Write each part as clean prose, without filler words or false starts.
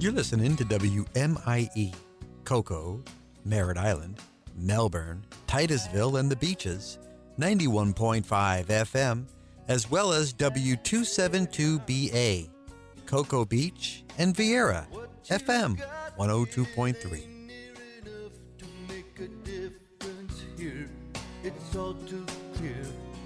You're listening to WMIE, Cocoa, Merritt Island, Melbourne, Titusville, and the Beaches, 91.5 FM, as well as W272BA, Cocoa Beach, and Vieira, FM 102.3. It's all too clear.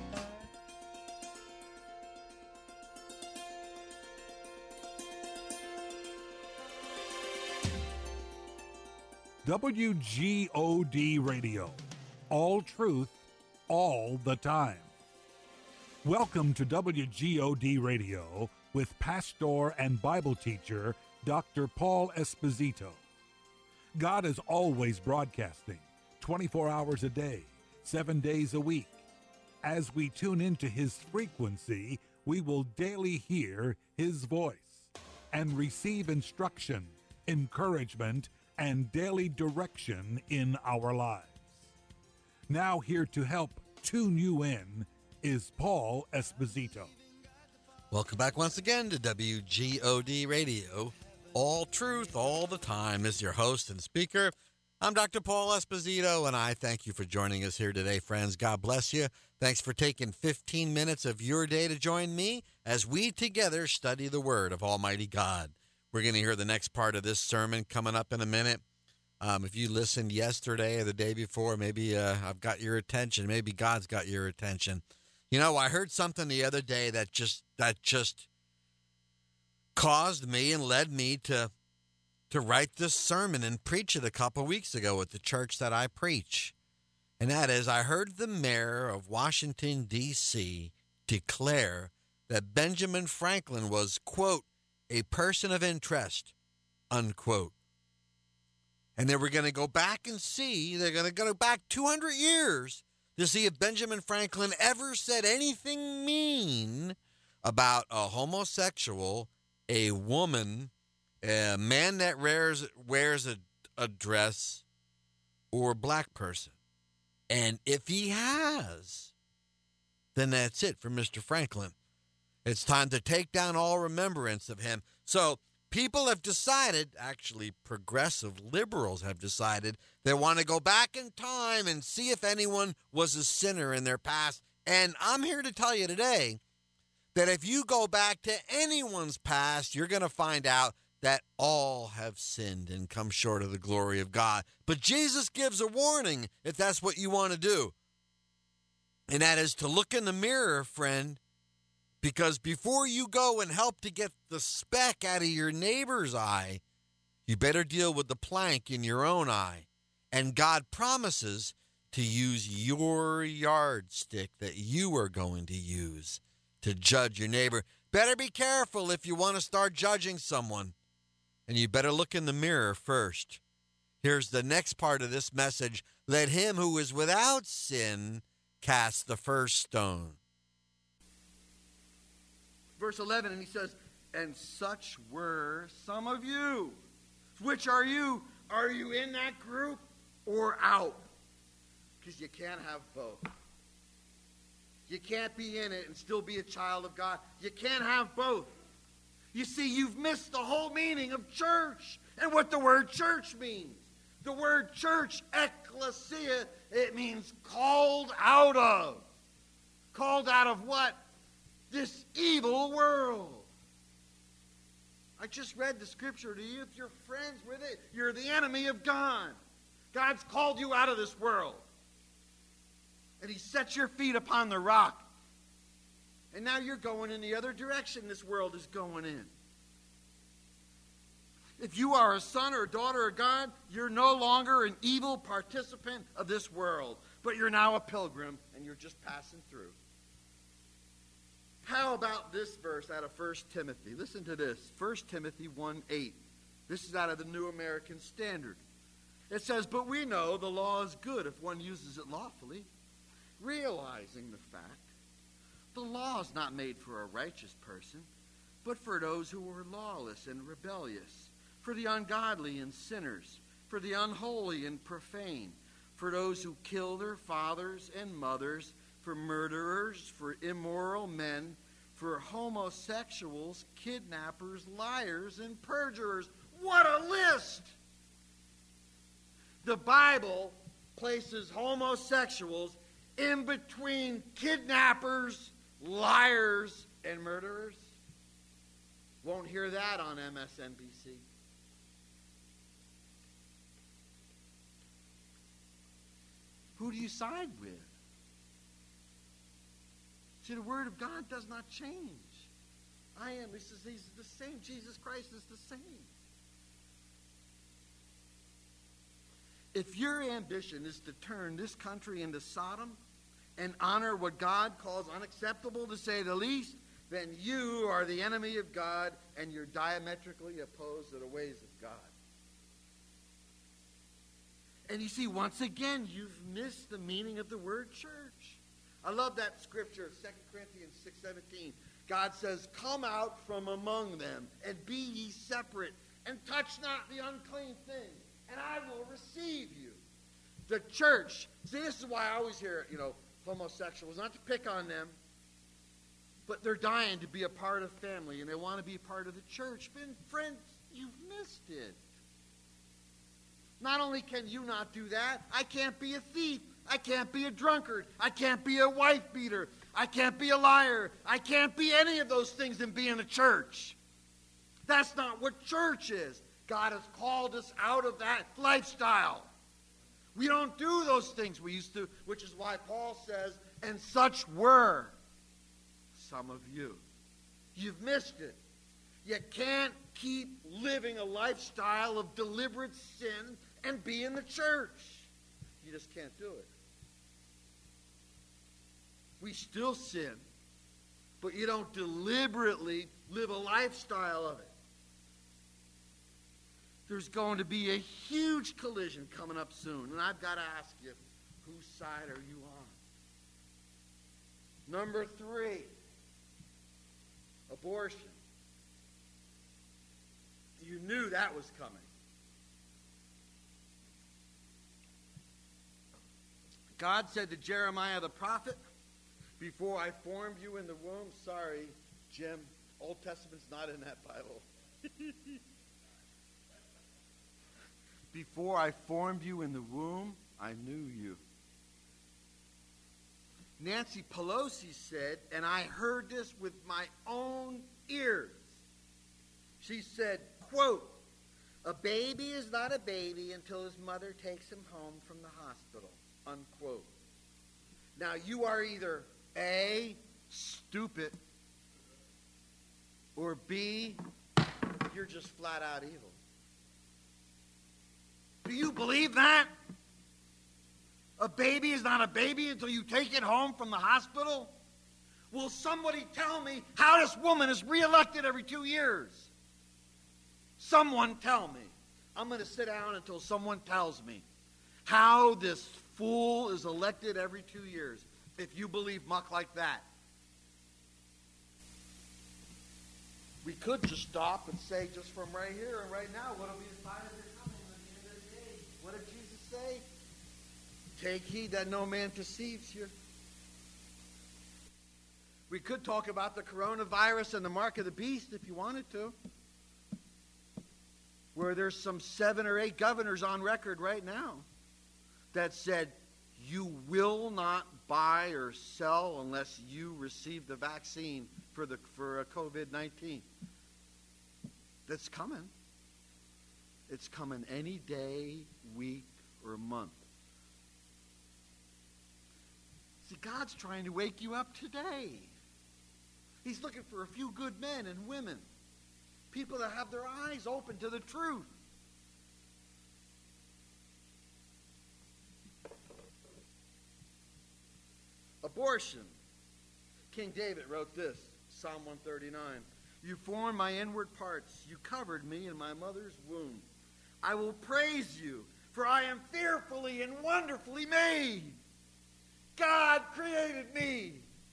WGOD Radio. All truth, all the time. Welcome to WGOD Radio with pastor and Bible teacher Dr. Paul Esposito. God is always broadcasting 24 hours a day, 7 days a week. As we tune into his frequency, we will daily hear his voice and receive instruction, encouragement, and daily direction in our lives. Now here to help tune you in is Paul Esposito. Welcome back once again to WGOD Radio. All truth, all the time is your host and speaker. I'm Dr. Paul Esposito, and I thank you for joining us here today, friends. God bless you. Thanks for taking 15 minutes of your day to join me as we together study the Word of Almighty God. We're going to hear the next part of this sermon coming up in a minute. If you listened yesterday or the day before, maybe I've got your attention. Maybe God's got your attention. You know, I heard something the other day that just caused me and led me to write this sermon and preach it a couple weeks ago at the church that I preach. And that is, I heard the mayor of Washington, D.C. declare that Benjamin Franklin was, quote, a person of interest, unquote. And they were going to go back and see, they're going to go back 200 years to see if Benjamin Franklin ever said anything mean about a homosexual, a woman, a man that wears a dress, or a black person. And if he has, then that's it for Mr. Franklin. It's time to take down all remembrance of him. So people have decided, actually progressive liberals have decided, they want to go back in time and see if anyone was a sinner in their past. And I'm here to tell you today that if you go back to anyone's past, you're going to find out that all have sinned and come short of the glory of God. But Jesus gives a warning if that's what you want to do. And that is to look in the mirror, friend. Because before you go and help to get the speck out of your neighbor's eye, you better deal with the plank in your own eye. And God promises to use your yardstick that you are going to use to judge your neighbor. Better be careful if you want to start judging someone. And you better look in the mirror first. Here's the next part of this message. Let him who is without sin cast the first stone. Verse 11, and he says, and such were some of you. Which are you? Are you in that group or out? Because you can't have both. You can't be in it and still be a child of God. You can't have both. You see, you've missed the whole meaning of church and what the word church means. The word church, ecclesia, it means called out of. Called out of what? This evil world. I just read the scripture to you. If you're friends with it, you're the enemy of God. God's called you out of this world. And he set your feet upon the rock. And now you're going in the other direction this world is going in. If you are a son or a daughter of God, you're no longer an evil participant of this world. But you're now a pilgrim and you're just passing through. How about this verse out of 1 Timothy? Listen to this. 1 Timothy 1:8. This is out of the New American Standard. It says, but we know the law is good if one uses it lawfully, realizing the fact the law is not made for a righteous person, but for those who are lawless and rebellious, for the ungodly and sinners, for the unholy and profane, for those who kill their fathers and mothers, for murderers, for immoral men, for homosexuals, kidnappers, liars, and perjurers. What a list! The Bible places homosexuals in between kidnappers, liars, and murderers. Won't hear that on MSNBC. Who do you side with? See, the Word of God does not change. I am. He says he's the same. Jesus Christ is the same. If your ambition is to turn this country into Sodom and honor what God calls unacceptable, to say the least, then you are the enemy of God and you're diametrically opposed to the ways of God. And you see, once again, you've missed the meaning of the word church. I love that scripture, 2 Corinthians 6:17. God says, come out from among them and be ye separate and touch not the unclean thing, and I will receive you. The church, see, this is why I always hear, homosexuals, not to pick on them, but they're dying to be a part of family, and they want to be a part of the church. But friends, you've missed it. Not only can you not do that, I can't be a thief. I can't be a drunkard. I can't be a wife beater. I can't be a liar. I can't be any of those things and be in a church. That's not what church is. God has called us out of that lifestyle. We don't do those things we used to, which is why Paul says, and such were some of you. You've missed it. You can't keep living a lifestyle of deliberate sin and be in the church. You just can't do it. We still sin, but you don't deliberately live a lifestyle of it. There's going to be a huge collision coming up soon, and I've got to ask you, whose side are you on? Number 3, abortion. You knew that was coming. God said to Jeremiah the prophet, before I formed you in the womb, sorry, Jim, Old Testament's not in that Bible. Before I formed you in the womb, I knew you. Nancy Pelosi said, and I heard this with my own ears. She said, quote, a baby is not a baby until his mother takes him home from the hospital, unquote. Now, you are either A, stupid, or B, you're just flat out evil. Do you believe that? A baby is not a baby until you take it home from the hospital? Will somebody tell me how this woman is reelected every 2 years? Someone tell me. I'm going to sit down until someone tells me how this fool is elected every 2 years, if you believe muck like that. We could just stop and say, just from right here and right now, what will be the sign of your coming at the end of the day? What did Jesus say? Take heed that no man deceives you. We could talk about the coronavirus and the mark of the beast if you wanted to, where there's some 7 or 8 governors on record right now that said, you will not buy or sell unless you receive the vaccine for COVID-19. That's coming. It's coming any day, week, or month. See, God's trying to wake you up today. He's looking for a few good men and women, people that have their eyes open to the truth. Abortion. King David wrote this, Psalm 139. You formed my inward parts. You covered me in my mother's womb. I will praise you, for I am fearfully and wonderfully made. God created me.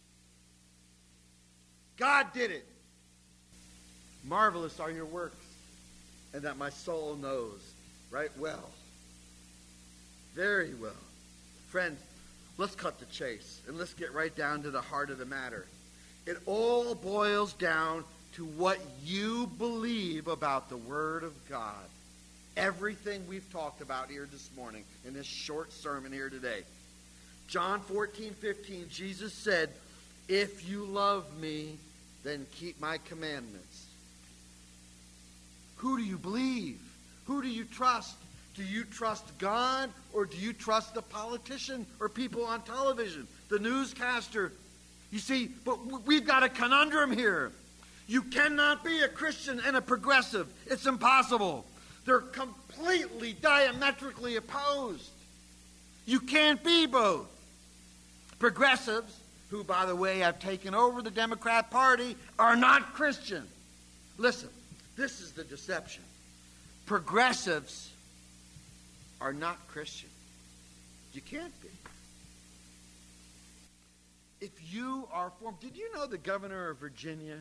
God did it. Marvelous are your works, and that my soul knows right well. Very well. Friends, let's cut the chase, and let's get right down to the heart of the matter. It all boils down to what you believe about the Word of God. Everything we've talked about here this morning in this short sermon here today. John 14:15, Jesus said, "If you love me, then keep my commandments." Who do you believe? Who do you trust? Do you trust God, or do you trust the politician or people on television, the newscaster? You see, but we've got a conundrum here. You cannot be a Christian and a progressive. It's impossible. They're completely diametrically opposed. You can't be both. Progressives, who, by the way, have taken over the Democrat Party, are not Christian. Listen, this is the deception. Progressives are not Christian. You can't be. If you are formed, did you know the governor of Virginia?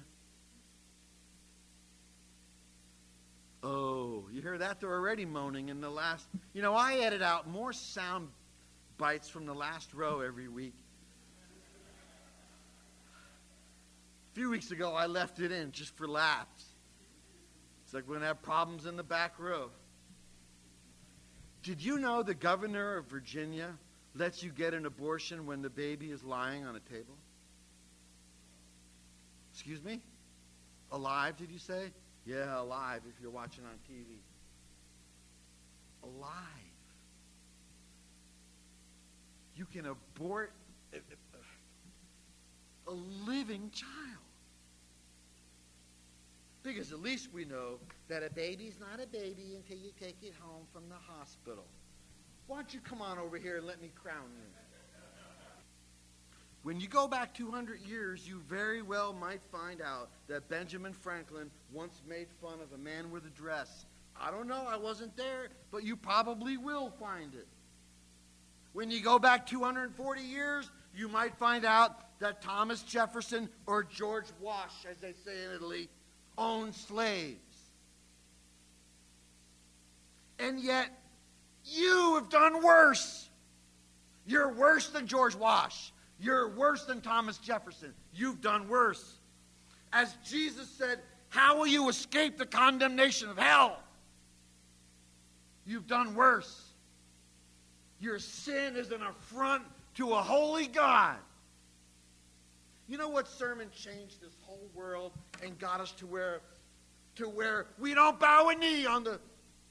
Oh, you hear that? They're already moaning in the last. I edit out more sound bites from the last row every week. A few weeks ago, I left it in just for laughs. It's like we're going to have problems in the back row. Did you know the governor of Virginia lets you get an abortion when the baby is lying on a table? Excuse me? Alive, did you say? Yeah, alive if you're watching on TV. Alive. You can abort a living child. Because at least we know that a baby's not a baby until you take it home from the hospital. Why don't you come on over here and let me crown you? When you go back 200 years, you very well might find out that Benjamin Franklin once made fun of a man with a dress. I don't know, I wasn't there, but you probably will find it. When you go back 240 years, you might find out that Thomas Jefferson, or George Wash, as they say in Italy, owned slaves. And yet, you have done worse. You're worse than George Wash. You're worse than Thomas Jefferson. You've done worse. As Jesus said, how will you escape the condemnation of hell? You've done worse. Your sin is an affront to a holy God. You know what sermon changed this whole world and got us to where we don't bow a knee on the...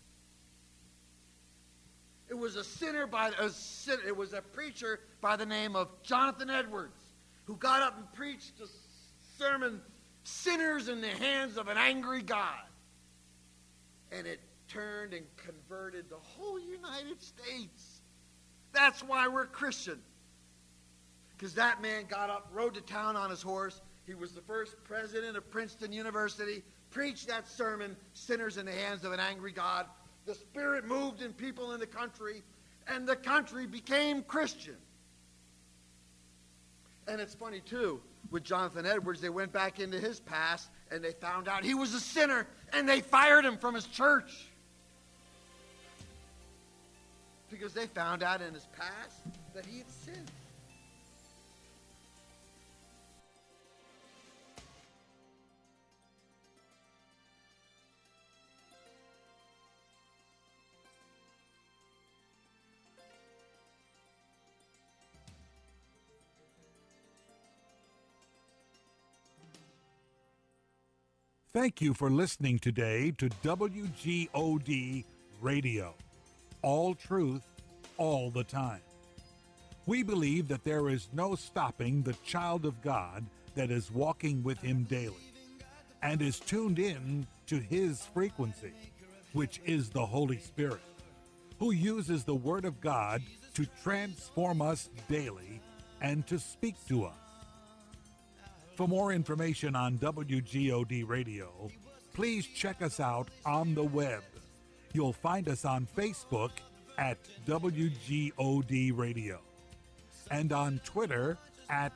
It was it was a preacher by the name of Jonathan Edwards who got up and preached a sermon, Sinners in the Hands of an Angry God. And it turned and converted the whole United States. That's why we're Christian. Because that man got up, rode to town on his horse. He was the first president of Princeton University, preached that sermon, Sinners in the Hands of an Angry God. The Spirit moved in people in the country, and the country became Christian. And it's funny, too, with Jonathan Edwards, they went back into his past, and they found out he was a sinner, and they fired him from his church. Because they found out in his past that he had sinned. Thank you for listening today to WGOD Radio. All truth, all the time. We believe that there is no stopping the child of God that is walking with Him daily and is tuned in to His frequency, which is the Holy Spirit, who uses the Word of God to transform us daily and to speak to us. For more information on WGOD Radio, please check us out on the web. You'll find us on Facebook at WGOD Radio and on Twitter at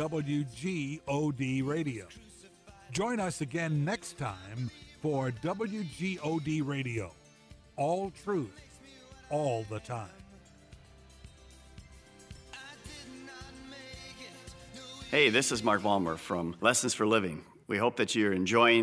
WGOD Radio. Join us again next time for WGOD Radio. All truth, all the time. Hey, this is Mark Vollmer from Lessons for Living We hope that you're enjoying